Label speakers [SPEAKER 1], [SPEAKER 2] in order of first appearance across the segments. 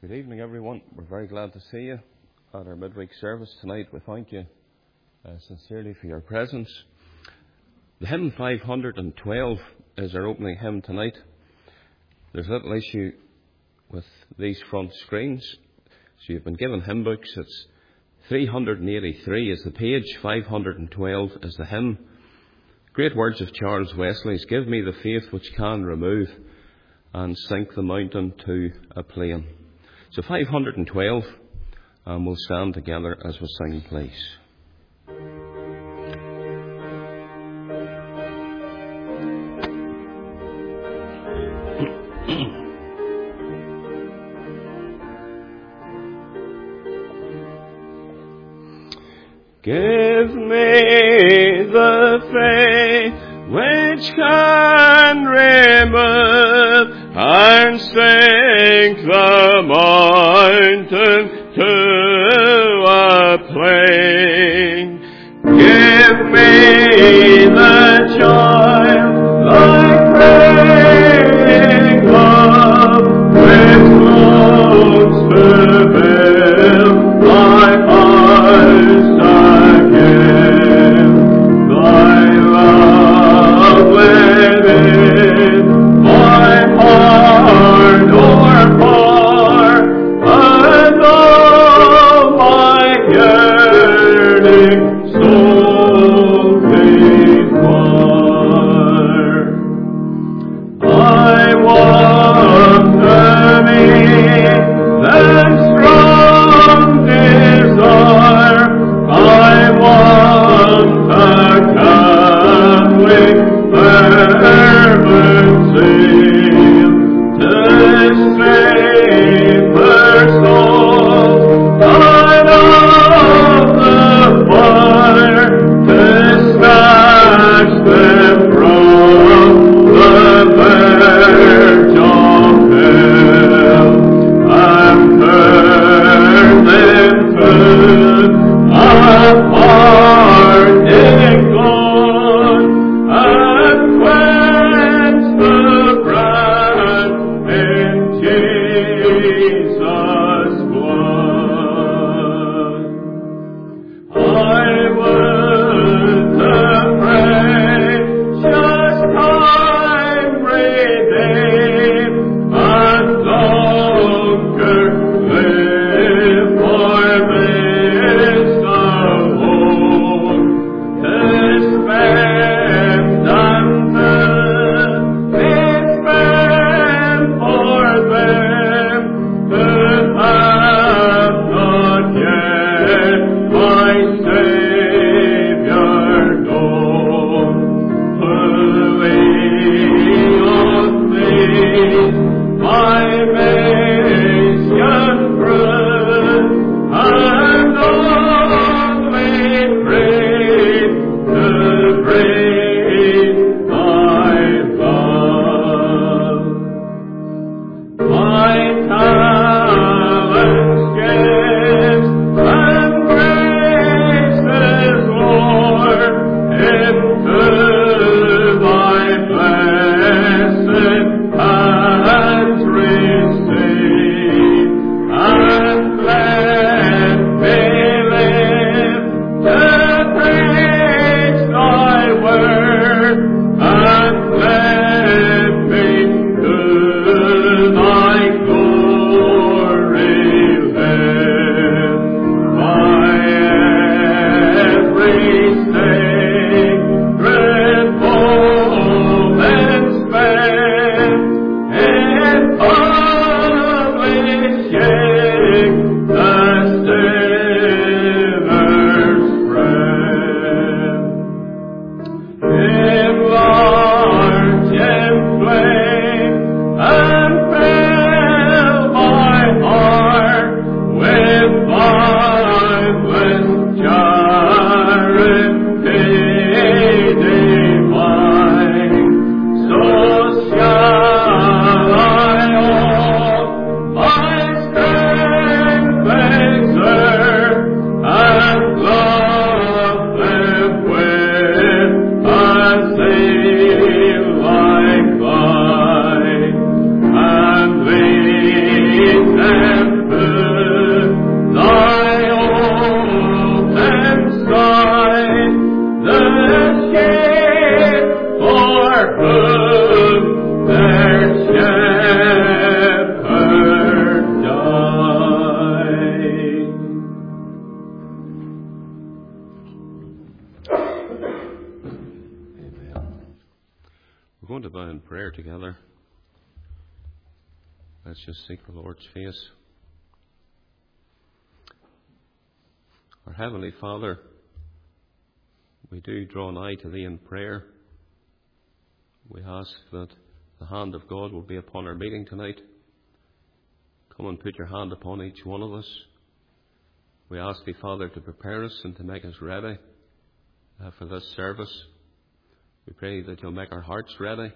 [SPEAKER 1] Good evening, everyone. We're very glad to see you at our midweek service tonight. We thank you sincerely for your presence. The hymn 512 is our opening hymn tonight. There's a little issue with these front screens. So you've been given hymn books. It's 383 is the page, 512 is the hymn. Great words of Charles Wesley's: "Give me the faith which can remove and sink the mountain to a plain." So 512, and we'll stand together as we sing, please. Give me the faith which can remove and sink the mountain to a plain. Give me the childlike praying love which longs to build thy house again. Thy love within my heart o'erpour, and all my yearning soul We're going to bow in prayer together. Let's just seek the Lord's face. Our Heavenly Father, we do draw nigh to Thee in prayer. We ask that the hand of God will be upon our meeting tonight. Come and put your hand upon each one of us. We ask Thee, Father, to prepare us and to make us ready for this service. We pray that You'll make our hearts ready.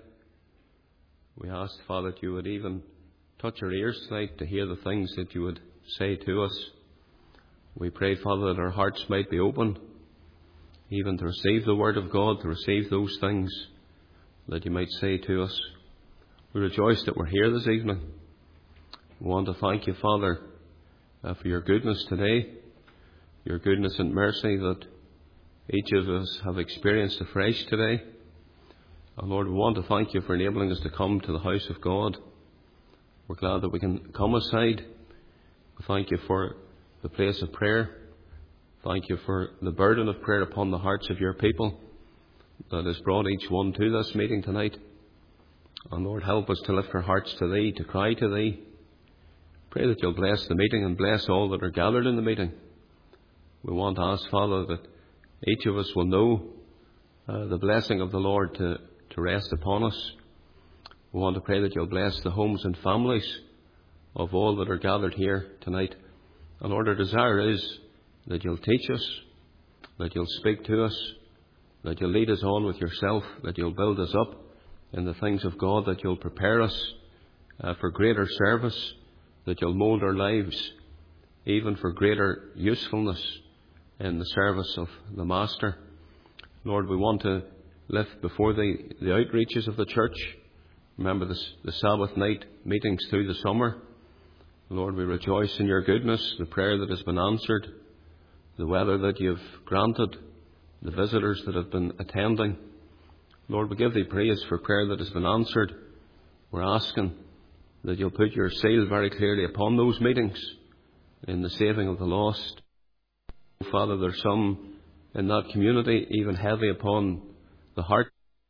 [SPEAKER 1] We ask, Father, that You would even touch our ears tonight to hear the things that You would say to us. We pray, Father, that our hearts might be open, even to receive the Word of God, to receive those things that You might say to us. We rejoice that we're here this evening. We want to thank You, Father, for Your goodness today, Your goodness and mercy that each of us have experienced afresh today. And Lord, we want to thank You for enabling us to come to the house of God. We're glad that we can come aside. We thank You for the place of prayer. Thank You for the burden of prayer upon the hearts of Your people that has brought each one to this meeting tonight. And Lord, help us to lift our hearts to Thee, to cry to Thee. Pray that You'll bless the meeting and bless all that are gathered in the meeting. We want to ask, Father, that each of us will know the blessing of the Lord to rest upon us. We want to pray that You'll bless the homes and families of all that are gathered here tonight. And Lord, our desire is that You'll teach us, that You'll speak to us, that You'll lead us on with Yourself, that You'll build us up in the things of God, that You'll prepare us for greater service, that You'll mould our lives even for greater usefulness in the service of the Master. Lord, we want to lift before Thee the outreaches of the church. Remember the Sabbath night meetings through the summer. Lord, we rejoice in Your goodness, the prayer that has been answered, the weather that You've granted, the visitors that have been attending. Lord, we give Thee praise for prayer that has been answered. We're asking that You'll put Your seal very clearly upon those meetings in the saving of the lost. Father, there's some in that community even heavy upon the heart,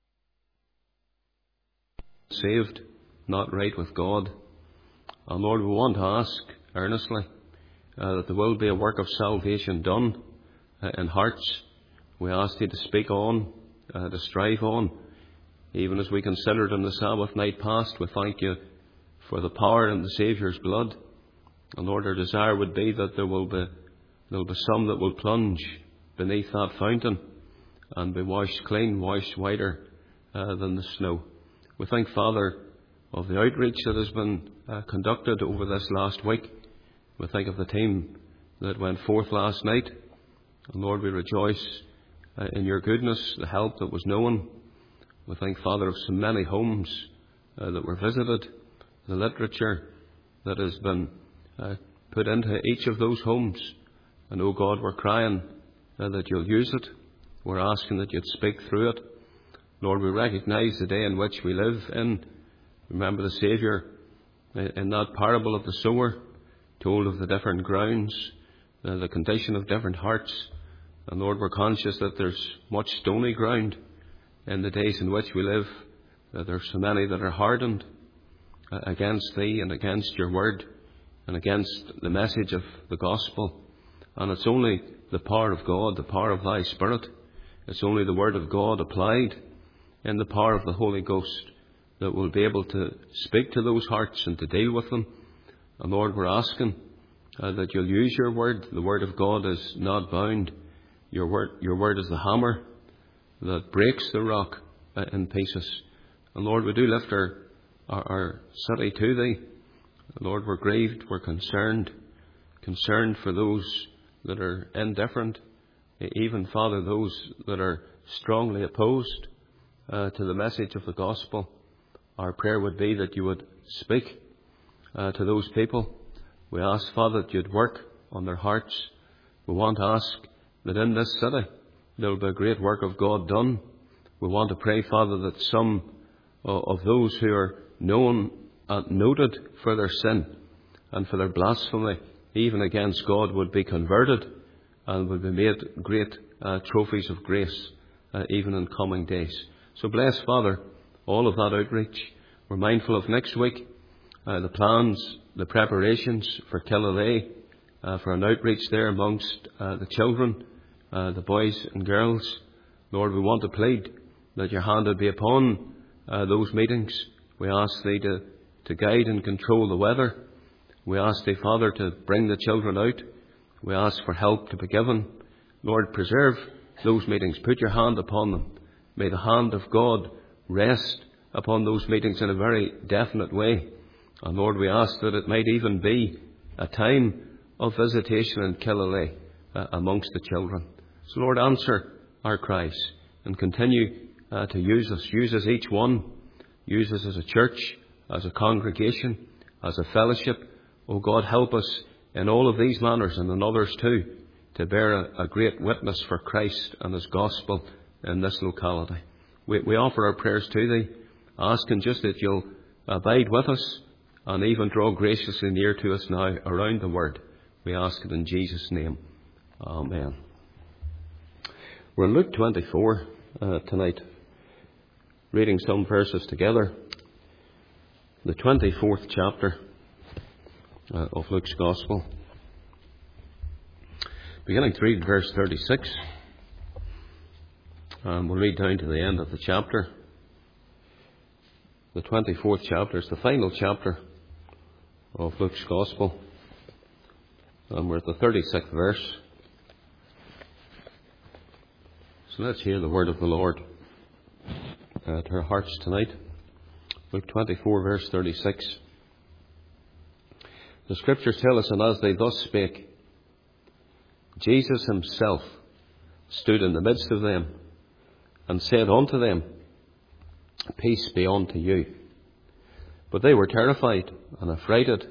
[SPEAKER 1] saved, not right with God. And Lord, we want to ask earnestly that there will be a work of salvation done in hearts. We ask Thee to speak on, to strive on. Even as we considered on the Sabbath night past, we thank You for the power in the Saviour's blood. And Lord, our desire would be that there will be some that will plunge beneath that fountain and be washed clean, washed whiter than the snow. We thank, Father, of the outreach that has been conducted over this last week. We think of the team that went forth last night. And Lord, we rejoice in Your goodness, the help that was known. We thank, Father, of so many homes that were visited, the literature that has been put into each of those homes. And, oh God, we're crying that You'll use it. We're asking that You'd speak through it. Lord, we recognise the day in which we live in. Remember the Saviour in that parable of the sower told of the different grounds, the condition of different hearts. And Lord, we're conscious that there's much stony ground in the days in which we live. That there's so many that are hardened against Thee and against Your word and against the message of the gospel. And it's only the power of God, the power of Thy Spirit. It's only the word of God applied in the power of the Holy Ghost that will be able to speak to those hearts and to deal with them. And Lord, we're asking that You'll use Your word. The word of God is not bound. Your word is the hammer that breaks the rock in pieces. And Lord, we do lift our city to Thee. Lord, we're grieved, we're concerned for those that are indifferent, even, Father, those that are strongly opposed to the message of the gospel. Our prayer would be that You would speak to those people. We ask, Father, that You'd work on their hearts. We want to ask that in this city there will be a great work of God done. We want to pray, Father, that some of those who are known and noted for their sin and for their blasphemy, even against God, would be converted and would be made great trophies of grace even in coming days. So bless, Father, all of that outreach. We're mindful of next week, the plans, the preparations for Killaloe, for an outreach there amongst the children, the boys and girls. Lord, we want to plead that your hand would be upon those meetings. We ask thee to guide and control the weather. We ask thee, Father, to bring the children out. We ask for help to be given. Lord, preserve those meetings. Put your hand upon them. May the hand of God rest upon those meetings in a very definite way. And Lord, we ask that it might even be a time of visitation in Killaloe amongst the children. So Lord, answer our cries and continue to use us. Use us each one. Use us as a church, as a congregation, as a fellowship. Oh God, help us in all of these manners and in others too, to bear a great witness for Christ and his gospel in this locality. We offer our prayers to thee, asking just that you'll abide with us and even draw graciously near to us now around the word. We ask it in Jesus' name. Amen. We're in Luke 24 tonight, reading some verses together. The 24th chapter of Luke's Gospel. Beginning to read verse 36. And we'll read down to the end of the chapter. The 24th chapter is the final chapter of Luke's Gospel. And we're at the 36th verse. So let's hear the word of the Lord to our hearts tonight. Luke 24 verse 36. The scriptures tell us, and as they thus spake, Jesus himself stood in the midst of them and said unto them, Peace be unto you. But they were terrified and affrighted,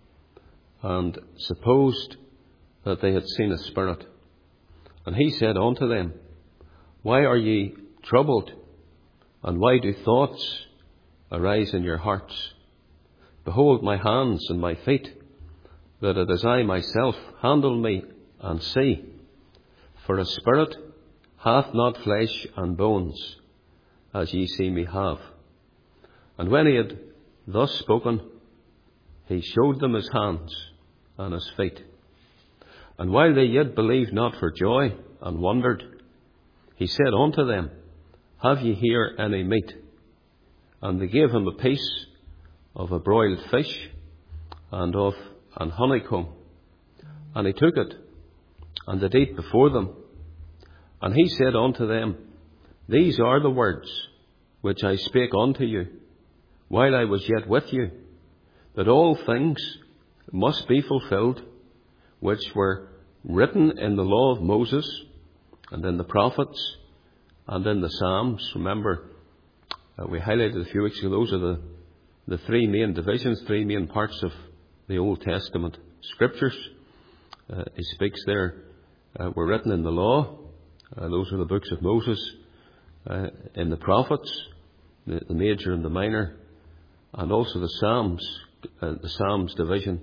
[SPEAKER 1] and supposed that they had seen a spirit. And he said unto them, Why are ye troubled, and why do thoughts arise in your hearts? Behold my hands and my feet, that it is I myself. Handle me and see. For a spirit hath not flesh and bones, as ye see me have. And when he had thus spoken, he showed them his hands and his feet. And while they yet believed not for joy and wondered, he said unto them, Have ye here any meat? And they gave him a piece of a broiled fish and of an honeycomb. And he took it, and did eat before them. And he said unto them, These are the words which I spake unto you, while I was yet with you, that all things must be fulfilled, which were written in the law of Moses, and in the prophets, and in the Psalms. Remember, we highlighted a few weeks ago, those are the three main divisions, three main parts of the Old Testament scriptures. He speaks there, were written in the law. Those are the books of Moses. In the prophets, the major and the minor, and also the Psalms. The Psalms division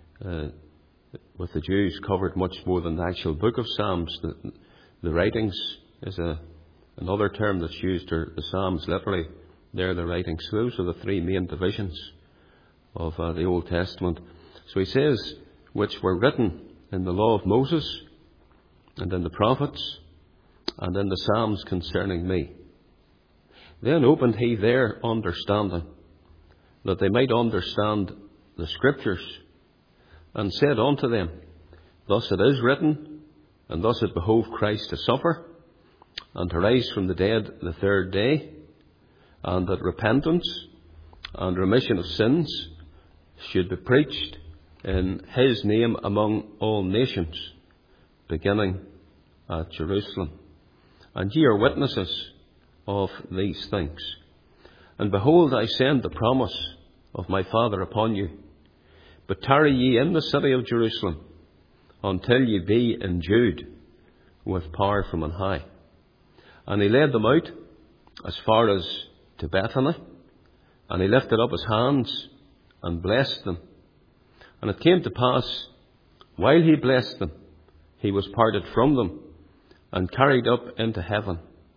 [SPEAKER 1] with the Jews covered much more than the actual book of Psalms. The writings is another term that's used, or the Psalms literally, they're the writings. So those are the three main divisions of the Old Testament. So he says, which were written in the law of Moses, and in the prophets, and in the Psalms concerning me. Then opened he their understanding, that they might understand the scriptures, and said unto them, Thus it is written, and thus it behoved Christ to suffer, and to rise from the dead the third day, and that repentance and remission of sins should be preached in his name among all nations, beginning at Jerusalem. And ye are witnesses of these things. And behold, I send the promise of my Father upon you. But tarry ye in the city of Jerusalem, until ye be endued with power from on high. And he led them out as far as to Bethany, and he lifted up his hands and blessed them. And it came to pass, while he blessed them, he was parted from them, and carried up into heaven,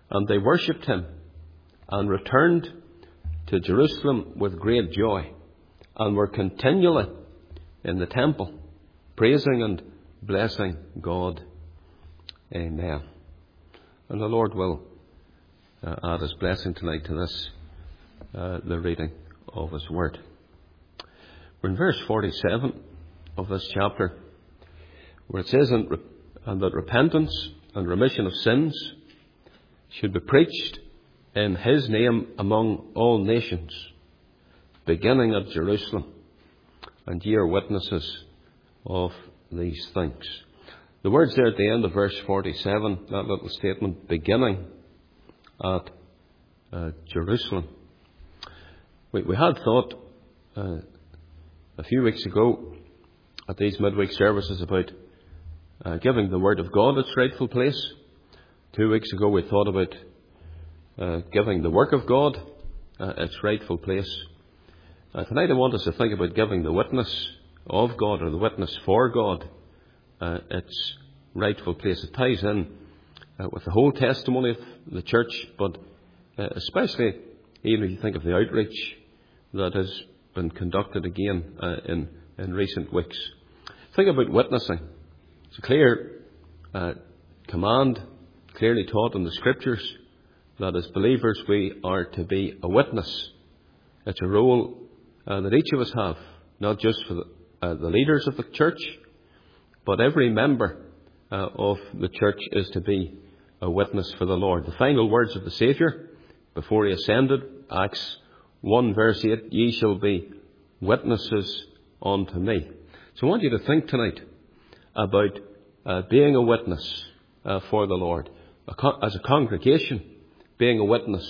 [SPEAKER 1] And they worshipped him and returned to Jerusalem with great joy, and were continually in the temple, praising and blessing God. Amen. And the Lord will add his blessing tonight to this, the reading of his word. We're in verse 47 of this chapter, where it says, and that repentance and remission of sins should be preached in his name among all nations, beginning at Jerusalem. And ye are witnesses of these things. The words there at the end of verse 47, that little statement, beginning at Jerusalem. We had thought a few weeks ago at these midweek services about giving the Word of God its rightful place. 2 weeks ago we thought about giving the work of God its rightful place. Tonight I want us to think about giving the witness of God, or the witness for God, its rightful place. It ties in with the whole testimony of the church, but especially even if you think of the outreach that has been conducted again in recent weeks. Think about witnessing. It's a clear command, clearly taught in the Scriptures, that as believers we are to be a witness. It's a role that each of us have, not just for the leaders of the church, but every member of the church is to be a witness for the Lord. The final words of the Saviour before he ascended, Acts 1 verse 8, ye shall be witnesses unto me. So I want you to think tonight about being a witness for the Lord. As a congregation, being a witness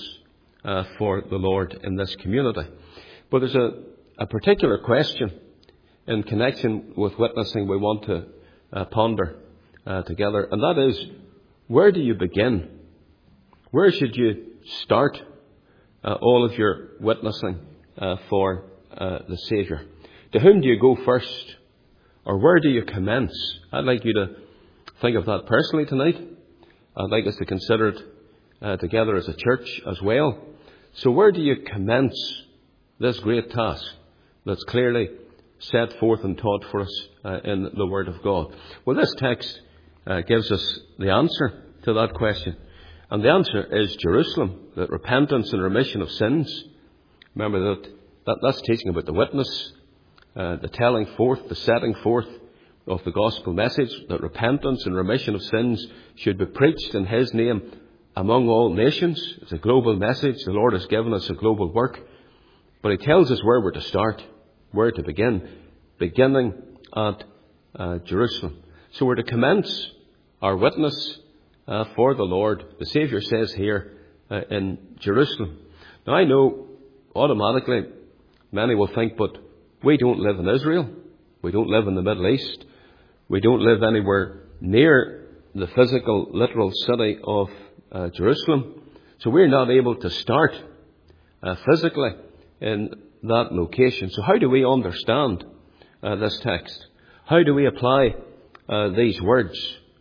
[SPEAKER 1] for the Lord in this community. But there's a particular question in connection with witnessing we want to ponder together, and that is, where do you begin? Where should you start all of your witnessing for the Saviour? To whom do you go first? Or where do you commence? I'd like you to think of that personally tonight. I'd like us to consider it together as a church as well. So where do you commence this great task that's clearly set forth and taught for us in the Word of God? Well, this text gives us the answer to that question. And the answer is Jerusalem, that repentance and remission of sins. Remember that's teaching about the witness, the telling forth, the setting forth of the gospel message, that repentance and remission of sins should be preached in his name among all nations. It's a global message. The Lord has given us a global work. But he tells us where we're to start, where to begin, beginning at Jerusalem. So we're to commence our witness for the Lord, the Saviour says here, in Jerusalem. Now I know automatically many will think, but we don't live in Israel. We don't live in the Middle East. We don't live anywhere near the physical, literal city of Jerusalem. So we're not able to start physically in that location. So how do we understand this text? How do we apply these words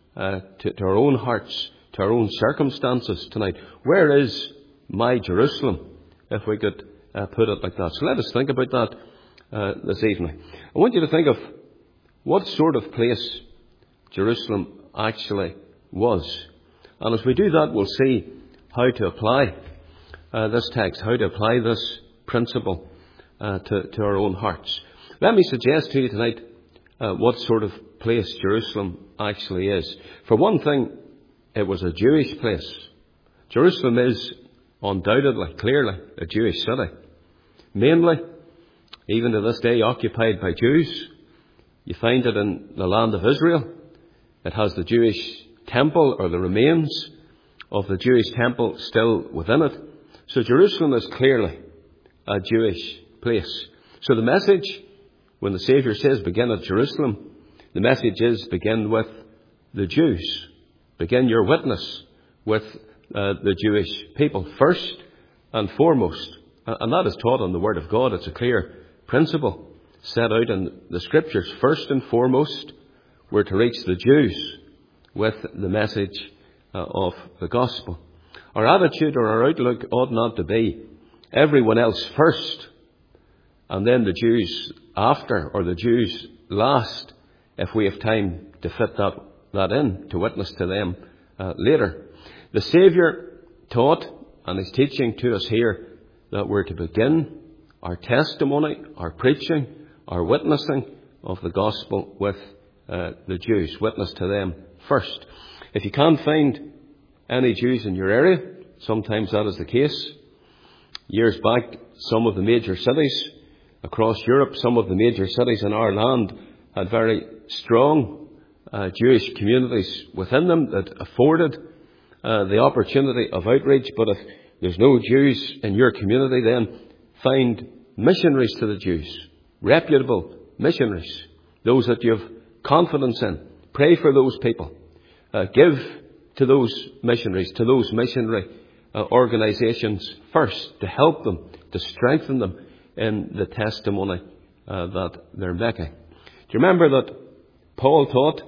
[SPEAKER 1] to our own hearts, to our own circumstances tonight? Where is my Jerusalem, if we could put it like that? So let us think about that this evening. I want you to think of what sort of place Jerusalem actually was. And as we do that, we'll see how to apply this text, how to apply this principle to our own hearts. Let me suggest to you tonight what sort of place Jerusalem actually is. For one thing, it was a Jewish place. Jerusalem is undoubtedly, clearly, a Jewish city. Mainly, even to this day, occupied by Jews. You find it in the land of Israel. It has the Jewish temple, or the remains of the Jewish temple still within it. So Jerusalem is clearly a Jewish place. So the message, when the Saviour says begin at Jerusalem, the message is begin with the Jews. Begin your witness with the Jewish people first and foremost. And that is taught in the Word of God. It's a clear principle set out in the Scriptures. First and foremost, we're to reach the Jews with the message of the gospel. Our attitude or our outlook ought not to be everyone else first and then the Jews after, or the Jews last, if we have time to fit that in, to witness to them later. The Saviour taught, and is teaching to us here, that we're to begin our testimony, our preaching, our witnessing of the gospel with the Jews. Witness to them first. If you can't find any Jews in your area, sometimes that is the case. Years back, some of the major cities across Europe, some of the major cities in our land had very strong Jewish communities within them that afforded the opportunity of outreach. But if there's no Jews in your community, then find missionaries to the Jews, reputable missionaries, those that you have confidence in. Pray for those people. Give to those missionaries, to those missionary organizations first, to help them, to strengthen them in the testimony that they're making. Do you remember that Paul taught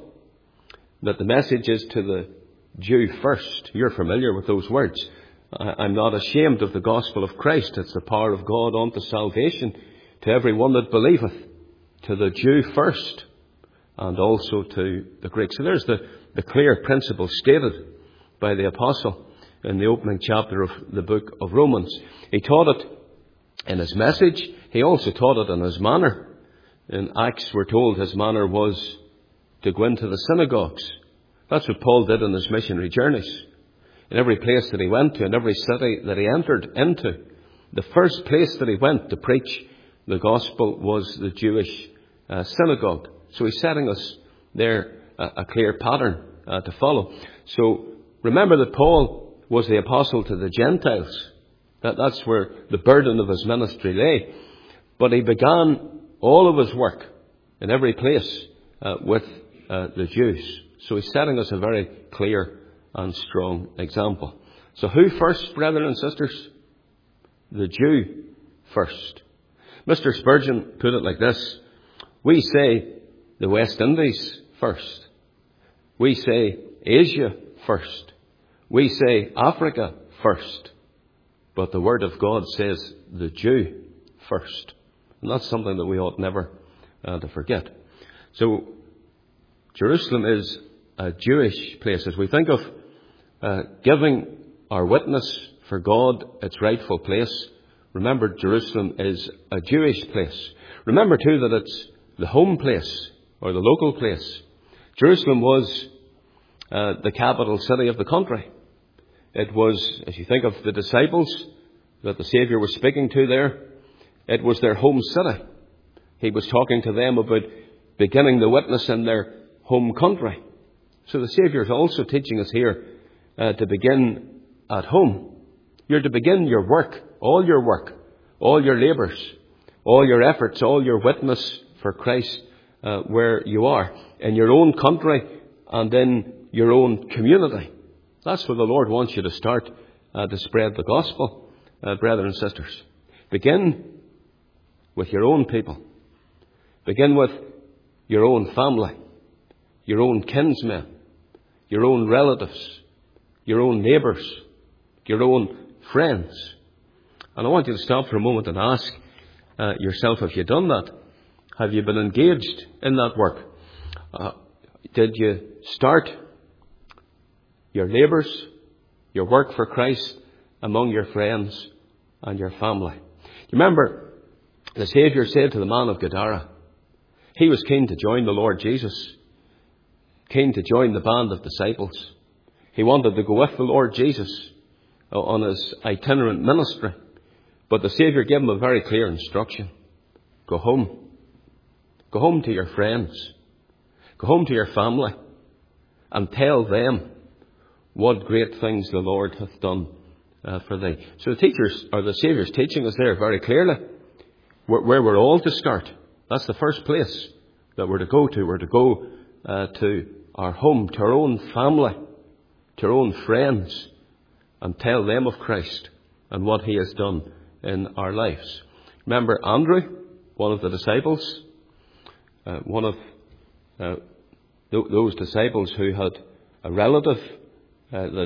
[SPEAKER 1] that the message is to the Jew first? You're familiar with those words. I'm not ashamed of the gospel of Christ. It's the power of God unto salvation to every one that believeth. To the Jew first, and also to the Greek. So there's the clear principle stated by the apostle in the opening chapter of the book of Romans. He taught it in his message. He also taught it in his manner. In Acts, we're told his manner was to go into the synagogues. That's what Paul did in his missionary journeys. In every place that he went to, in every city that he entered into, the first place that he went to preach the gospel was the Jewish synagogue. So he's setting us there a clear pattern to follow. So remember that Paul was the apostle to the Gentiles. That's where the burden of his ministry lay. But he began all of his work in every place with the Jews. So he's setting us a very clear and strong example. So who first, brethren and sisters? The Jew first. Mr. Spurgeon put it like this: we say the West Indies first. We say Asia first. We say Africa first. But the Word of God says the Jew first. And that's something that we ought never to forget. So Jerusalem is a Jewish place. As we think of giving our witness for God its rightful place, remember Jerusalem is a Jewish place. Remember too that it's the home place or the local place. Jerusalem was the capital city of the country. It was, as you think of the disciples that the Saviour was speaking to there, it was their home city. He was talking to them about beginning the witness in their home country. So the Saviour is also teaching us here to begin at home. You're to begin your work, all your labours, all your efforts, all your witness for Christ where you are, in your own country and in your own community. That's where the Lord wants you to start to spread the gospel, brethren and sisters. Begin with your own people. Begin with your own family, your own kinsmen, your own relatives, your own neighbours, your own friends. And I want you to stop for a moment and ask yourself, have you done that? Have you been engaged in that work? Did you start your labours, your work for Christ among your friends and your family? You remember, the Saviour said to the man of Gadara, he was keen to join the Lord Jesus, keen to join the band of disciples. He wanted to go with the Lord Jesus on his itinerant ministry. But the Saviour gave him a very clear instruction. Go home. Go home to your friends. Go home to your family and tell them what great things the Lord hath done for thee. So the Saviour's teaching us there very clearly where we're all to start. That's the first place that we're to go to. We're to go to our home, to our own family, to our own friends, and tell them of Christ and what he has done in our lives. Remember Andrew, one of the disciples, one of those disciples who had a relative that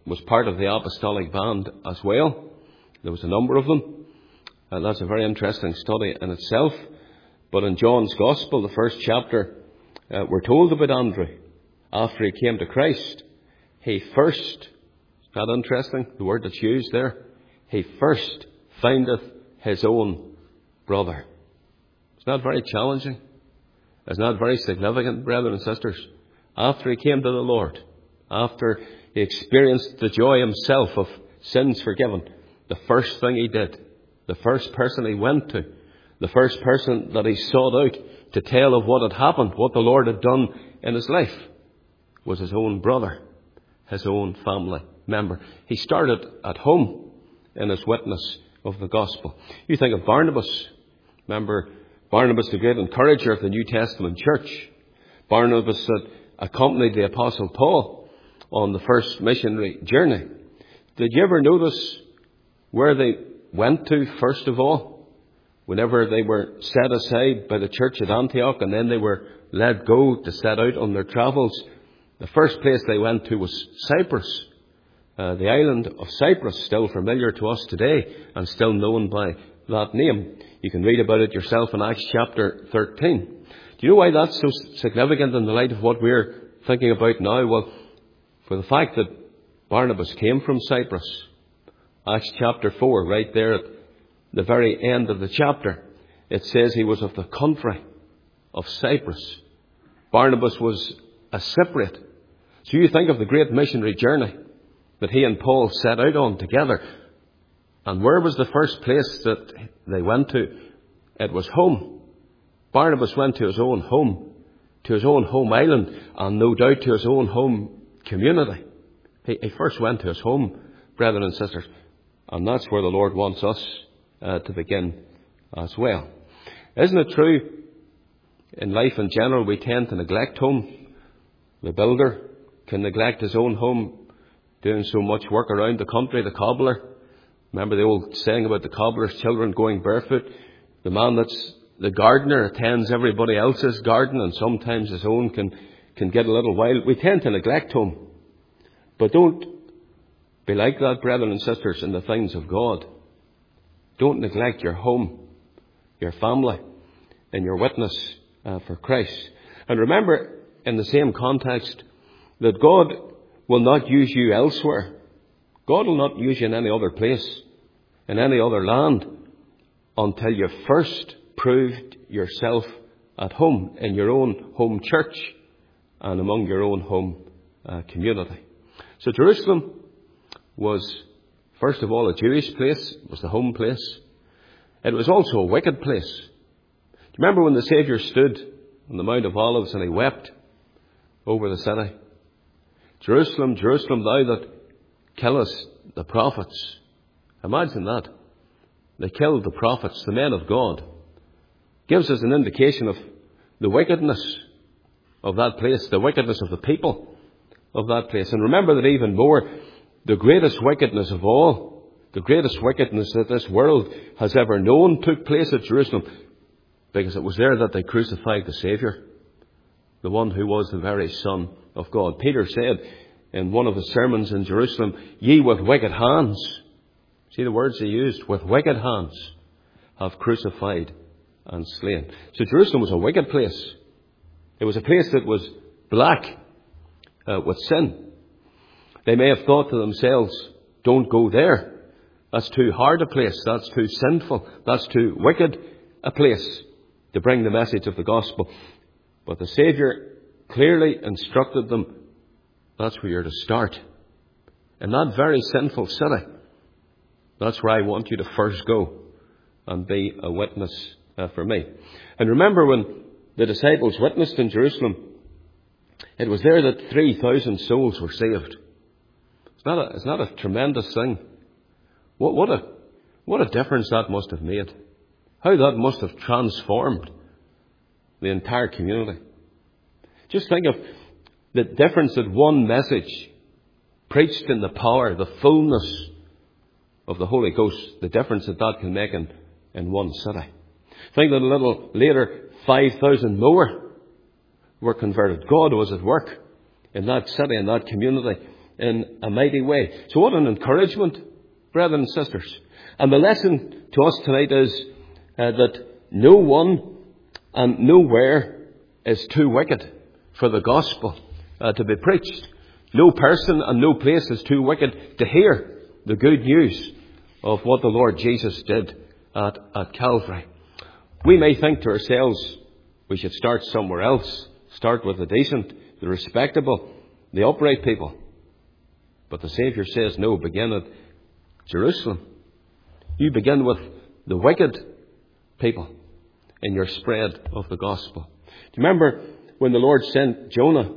[SPEAKER 1] was part of the apostolic band as well. There was a number of them. And that's a very interesting study in itself. But in John's Gospel, the first chapter, we're told about Andrew. After he came to Christ, he first, is that interesting, the word that's used there? He first findeth his own brother. It's not very challenging. It's not very significant, brethren and sisters. After he came to the Lord, after he experienced the joy himself of sins forgiven, the first thing he did, the first person he went to, the first person that he sought out to tell of what had happened, what the Lord had done in his life, was his own brother, his own family member. He started at home in his witness of the gospel. You think of Barnabas. Remember, Barnabas, the great encourager of the New Testament church. Barnabas that accompanied the Apostle Paul on the first missionary journey. Did you ever notice where they went to first of all? Whenever they were set aside by the church at Antioch and then they were let go to set out on their travels, the first place they went to was Cyprus. The island of Cyprus, still familiar to us today and still known by that name. You can read about it yourself in Acts chapter 13. Do you know why that's so significant in the light of what we're thinking about now? Well, for the fact that Barnabas came from Cyprus. Acts chapter 4, right there at the very end of the chapter, it says he was of the country of Cyprus. Barnabas was a Cypriot. So you think of the great missionary journey that he and Paul set out on together. And where was the first place that they went to? It was home. Barnabas went to his own home island, and no doubt to his own home community. He first went to his home, brethren and sisters. And that's where the Lord wants us to begin as well. Isn't it true? In life in general, we tend to neglect home. The builder can neglect his own home, doing so much work around the country. The cobbler, remember the old saying about the cobbler's children going barefoot? The man that's the gardener attends everybody else's garden, and sometimes his own can get a little wild. We tend to neglect home. But don't be like that, brethren and sisters, in the things of God. Don't neglect your home, your family, and your witness for Christ. And remember, in the same context, that God will not use you elsewhere. God will not use you in any other place, in any other land, until you've first proved yourself at home, in your own home church, and among your own home community. So Jerusalem was, first of all, a Jewish place. It was the home place. It was also a wicked place. Do you remember when the Saviour stood on the Mount of Olives and he wept over the city? Jerusalem, Jerusalem, thou that killest the prophets. Imagine that. They killed the prophets, the men of God. Gives us an indication of the wickedness of that place, the wickedness of the people of that place. And remember that even more, the greatest wickedness of all, the greatest wickedness that this world has ever known took place at Jerusalem, because it was there that they crucified the Saviour, the one who was the very Son of God. Peter said in one of the sermons in Jerusalem, ye with wicked hands, see the words he used, with wicked hands have crucified and slain. So Jerusalem was a wicked place. It was a place that was black with sin. They may have thought to themselves, don't go there. That's too hard a place. That's too sinful. That's too wicked a place to bring the message of the gospel. But the Saviour clearly instructed them, that's where you're to start. In that very sinful city, that's where I want you to first go and be a witness for me. And remember when the disciples witnessed in Jerusalem, it was there that 3,000 souls were saved. It's not a tremendous thing? What a difference that must have made. How that must have transformed the entire community. Just think of the difference that one message preached in the power, the fullness of the Holy Ghost, the difference that can make in one city. Think that a little later, 5,000 more were converted. God was at work in that city, in that community, in a mighty way. So what an encouragement, brethren and sisters. And the lesson to us tonight is that no one and nowhere is too wicked for the gospel to be preached. No person and no place is too wicked to hear the good news of what the Lord Jesus did at Calvary. We may think to ourselves, we should start somewhere else. Start with the decent, the respectable, the upright people. But the Saviour says, no, begin at Jerusalem. You begin with the wicked people in your spread of the gospel. Do you remember when the Lord sent Jonah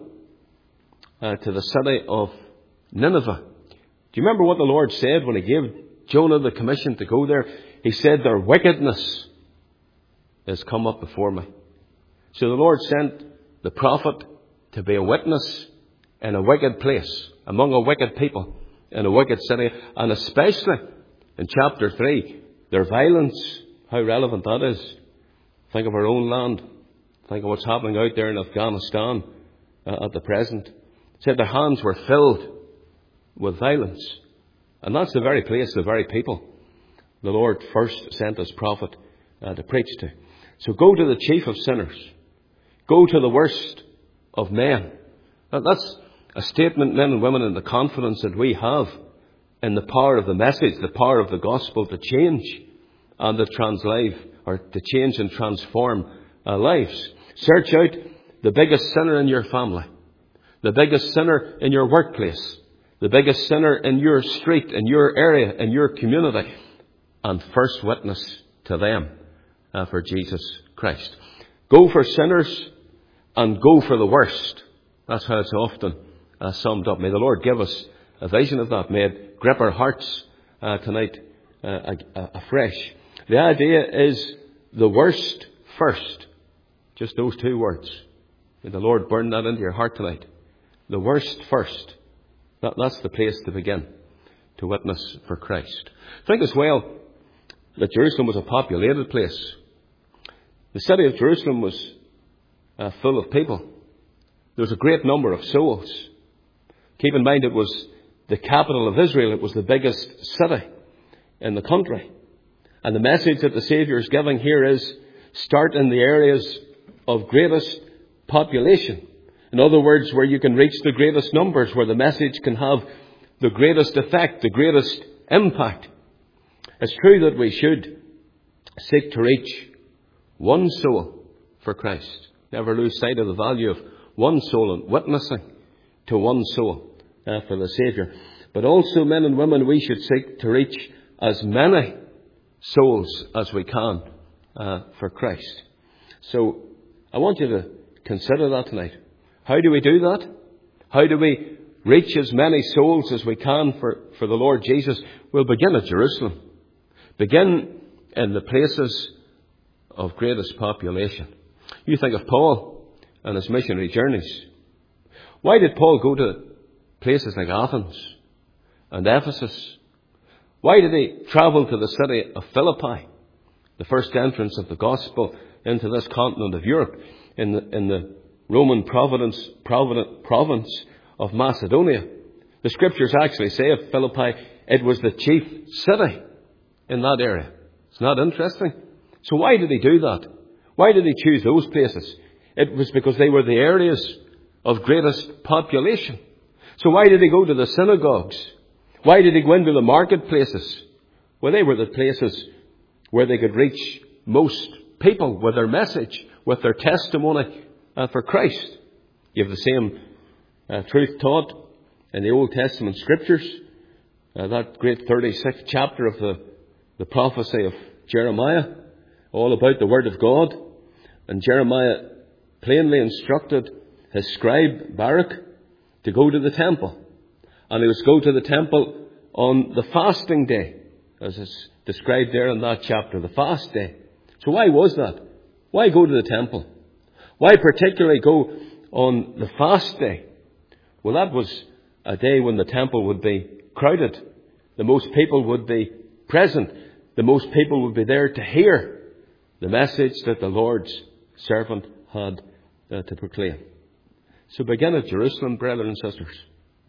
[SPEAKER 1] to the city of Nineveh? Do you remember what the Lord said when He gave Jonah the commission to go there? He said, their wickedness has come up before me. So the Lord sent the prophet to be a witness in a wicked place, among a wicked people, in a wicked city, and especially in chapter 3, their violence, how relevant that is. Think of our own land. Think of what's happening out there in Afghanistan at the present. It said their hands were filled with violence. And that's the very place, the very people the Lord first sent His prophet to preach to. So go to the chief of sinners. Go to the worst of men. That's a statement, men and women, in the confidence that we have in the power of the message, the power of the gospel to change and to change and transform lives. Search out the biggest sinner in your family, the biggest sinner in your workplace, the biggest sinner in your street, in your area, in your community, and first witness to them for Jesus Christ. Go for sinners and go for the worst. That's how it's often summed up. May the Lord give us a vision of that. May it grip our hearts tonight afresh. The idea is the worst first. Just those two words. May the Lord burn that into your heart tonight. The worst first. That's the place to begin to witness for Christ. Think as well that Jerusalem was a populated place. The city of Jerusalem was full of people. There was a great number of souls. Keep in mind, it was the capital of Israel. It was the biggest city in the country. And the message that the Saviour is giving here is, start in the areas of greatest population. In other words, where you can reach the greatest numbers, where the message can have the greatest effect, the greatest impact. It's true that we should seek to reach one soul for Christ. Never lose sight of the value of one soul and witnessing to one soul for the Saviour. But also, men and women, we should seek to reach as many souls as we can for Christ. So I want you to consider that tonight. How do we do that? How do we reach as many souls as we can for the Lord Jesus? We'll begin at Jerusalem. Begin in the places of greatest population. You think of Paul and his missionary journeys. Why did Paul go to places like Athens and Ephesus? Why did he travel to the city of Philippi, the first entrance of the gospel into this continent of Europe, in the Roman province of Macedonia? The scriptures actually say of Philippi, it was the chief city in that area. It's not interesting? So why did he do that? Why did he choose those places? It was because they were the areas of greatest population. So why did he go to the synagogues? Why did he go into the marketplaces? Well, they were the places where they could reach most people with their message, with their testimony for Christ. You have the same truth taught in the Old Testament scriptures. That great 36th chapter of the prophecy of Jeremiah, all about the Word of God. And Jeremiah plainly instructed his scribe Baruch to go to the temple. And he was to go to the temple on the fasting day, as is described there in that chapter, the fast day. So why was that? Why go to the temple? Why particularly go on the fast day? Well, that was a day when the temple would be crowded. The most people would be present. The most people would be there to hear the message that the Lord's servant had to proclaim. So begin at Jerusalem, brethren and sisters.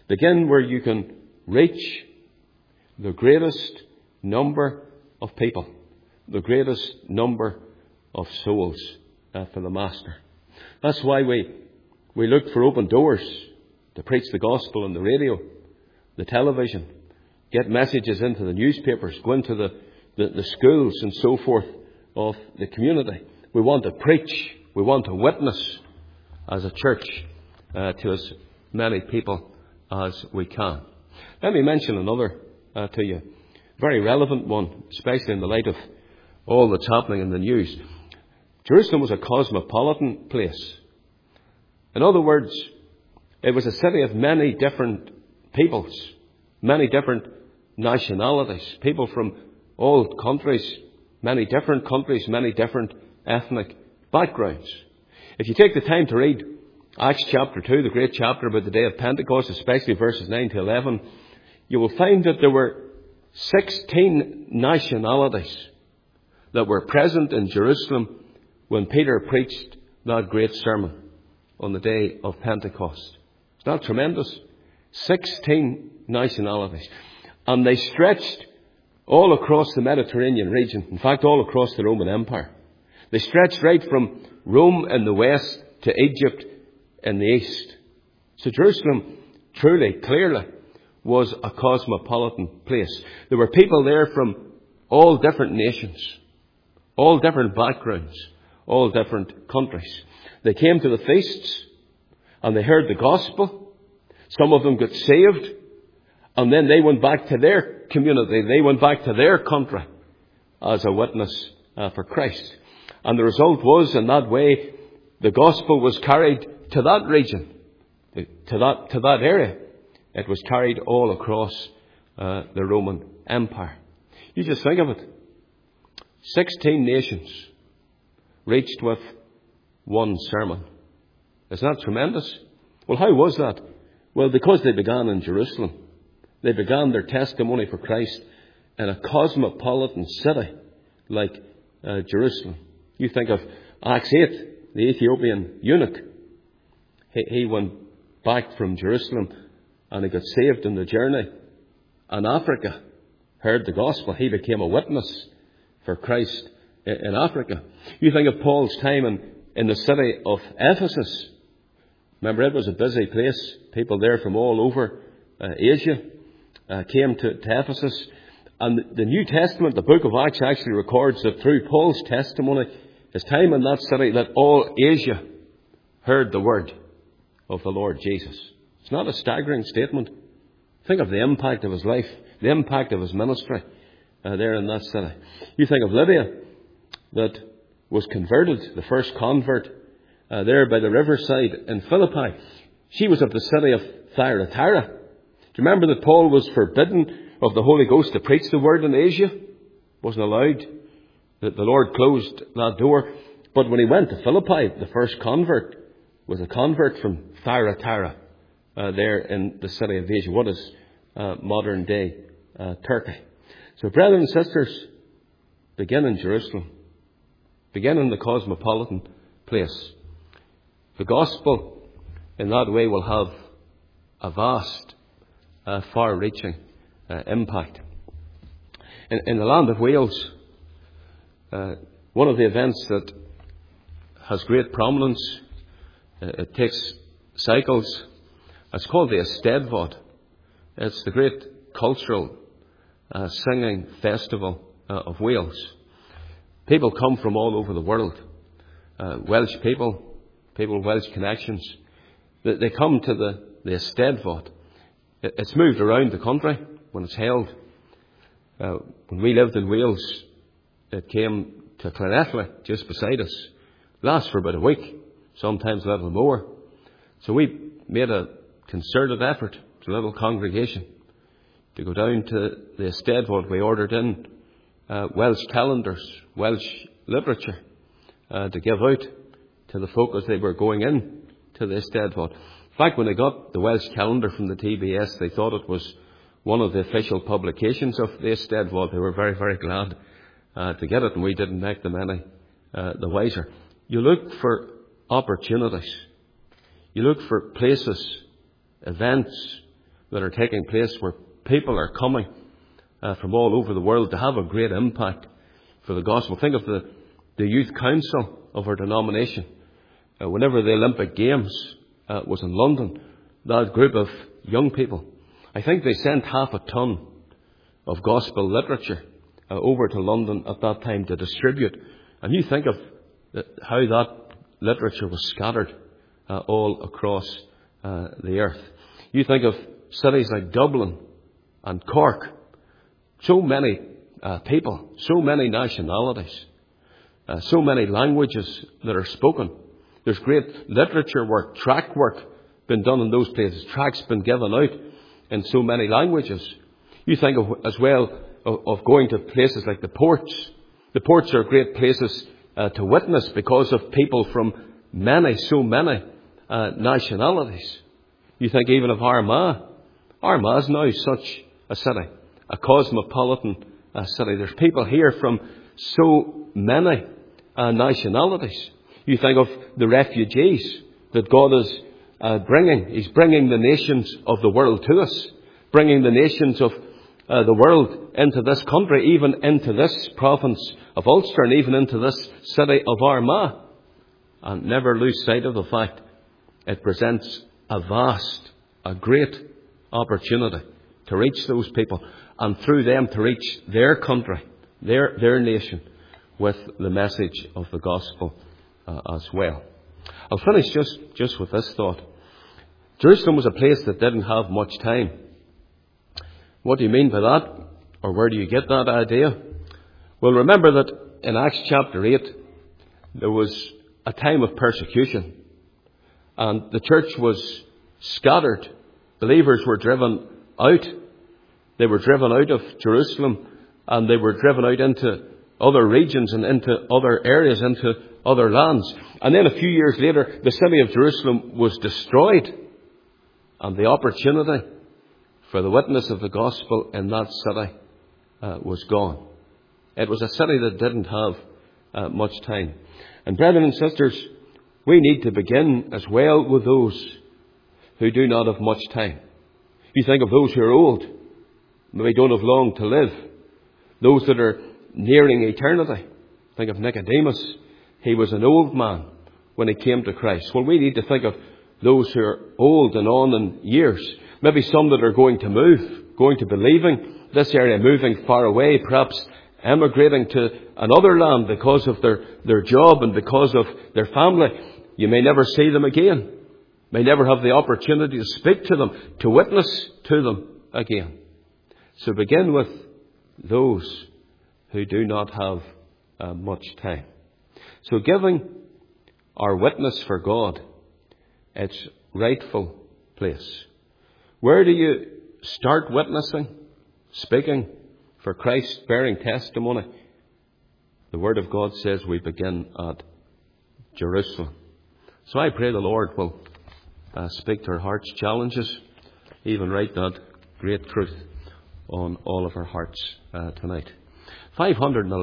[SPEAKER 1] Begin where you can reach the greatest number of people, the greatest number of souls for the Master. That's why we look for open doors to preach the gospel on the radio, the television, get messages into the newspapers, go into the schools and so forth of the community. We want to preach, we want to witness as a church to as many people as we can. Let me mention another to you, very relevant one, especially in the light of all that's happening in the news. Jerusalem was a cosmopolitan place. In other words, it was a city of many different peoples, many different nationalities, people from all countries, many different ethnic backgrounds. If you take the time to read Acts chapter 2, the great chapter about the day of Pentecost, especially verses 9 to 11, you will find that there were 16 nationalities that were present in Jerusalem when Peter preached that great sermon on the day of Pentecost. Isn't that tremendous? 16 nationalities. And they stretched all across the Mediterranean region. In fact, all across the Roman Empire. They stretched right from Rome in the west to Egypt in the east. So Jerusalem truly, clearly, was a cosmopolitan place. There were people there from all different nations, all different backgrounds, all different countries. They came to the feasts and they heard the gospel. Some of them got saved, and then they went back to their community. They went back to their country as a witness for Christ. And the result was, in that way, the gospel was carried to that region, to that area. It was carried all across the Roman Empire. You just think of it. 16 nations reached with one sermon. Isn't that tremendous? Well, how was that? Well, because they began in Jerusalem. They began their testimony for Christ in a cosmopolitan city like Jerusalem. You think of Acts 8, the Ethiopian eunuch. He went back from Jerusalem and he got saved in the journey. And Africa heard the gospel. He became a witness for Christ in Africa. You think of Paul's time in the city of Ephesus. Remember, it was a busy place. People there from all over Asia came to Ephesus. And the New Testament, the book of Acts, actually records that through Paul's testimony, his time in that city, that all Asia heard the word of the Lord Jesus. It's not a staggering statement. Think of the impact of his life, the impact of his ministry there in that city. You think of Lydia, that was converted, the first convert there by the riverside in Philippi. She was of the city of Thyatira. Do you remember that Paul was forbidden of the Holy Ghost to preach the word in Asia? Wasn't allowed. The Lord closed that door. But when he went to Philippi, the first convert was a convert from Thyatira there in the city of Asia. What is modern day Turkey? So brethren and sisters, begin in Jerusalem. Begin in the cosmopolitan place. The gospel in that way will have a vast, far-reaching impact. In the land of Wales, one of the events that has great prominence, it takes cycles, it's called the Eisteddfod. It's the great cultural singing festival of Wales. People come from all over the world. Welsh people with Welsh connections. They come to the Eisteddfod. It's moved around the country when it's held. When we lived in Wales, it came to Llanelli, just beside us. It lasts for about a week, sometimes a little more. So we made a concerted effort, to a little congregation, to go down to the Eisteddfod. We ordered in Welsh calendars, Welsh literature, to give out to the folk as they were going in to the Eisteddfod. In fact, when they got the Welsh calendar from the TBS, they thought it was one of the official publications of the Eisteddfod. They were very, very glad to get it, and we didn't make them any the wiser. You look for opportunities. You look for places, events, that are taking place where people are coming from all over the world to have a great impact for the gospel. Think of the youth council of our denomination. Whenever the Olympic Games was in London, that group of young people, I think they sent 1/2 ton of gospel literature over to London at that time to distribute. And you think of how that literature was scattered all across the earth. You think of cities like Dublin and Cork. So many people, so many nationalities, so many languages that are spoken. There's great literature work, tract work been done in those places. Tracts been given out in so many languages. You think of, as well of going to places like the ports. The ports are great places to witness because of people from so many nationalities. You think even of Armagh. Armagh is now such a city, a cosmopolitan city. There's people here from so many nationalities. You think of the refugees that God is bringing. He's bringing the nations of the world to us, bringing the nations of the world into this country, even into this province of Ulster, and even into this city of Armagh. And never lose sight of the fact it presents a great opportunity to reach those people, and through them to reach their country, their nation, with the message of the gospel as well. I'll finish just with this thought. Jerusalem was a place that didn't have much time. What do you mean by that? Or where do you get that idea? Well, remember that in Acts chapter 8, there was a time of persecution. And the church was scattered. Believers were driven out. They were driven out of Jerusalem, and they were driven out into other regions and into other areas, into other lands. And then a few years later, the city of Jerusalem was destroyed, and the opportunity for the witness of the gospel in that city was gone. It was a city that didn't have much time. And brethren and sisters, we need to begin as well with those who do not have much time. You think of those who are old, maybe don't have long to live. Those that are nearing eternity. Think of Nicodemus. He was an old man when he came to Christ. Well, we need to think of those who are old and on in years. Maybe some that are going to move, going to be leaving this area, moving far away, perhaps emigrating to another land because of their job and because of their family. You may never see them again. May never have the opportunity to speak to them, to witness to them again. So begin with those who do not have much time. So giving our witness for God its rightful place. Where do you start witnessing, speaking for Christ, bearing testimony? The Word of God says we begin at Jerusalem. So I pray the Lord will speak to our hearts' challenges, even write that great truth on all of our hearts tonight. 511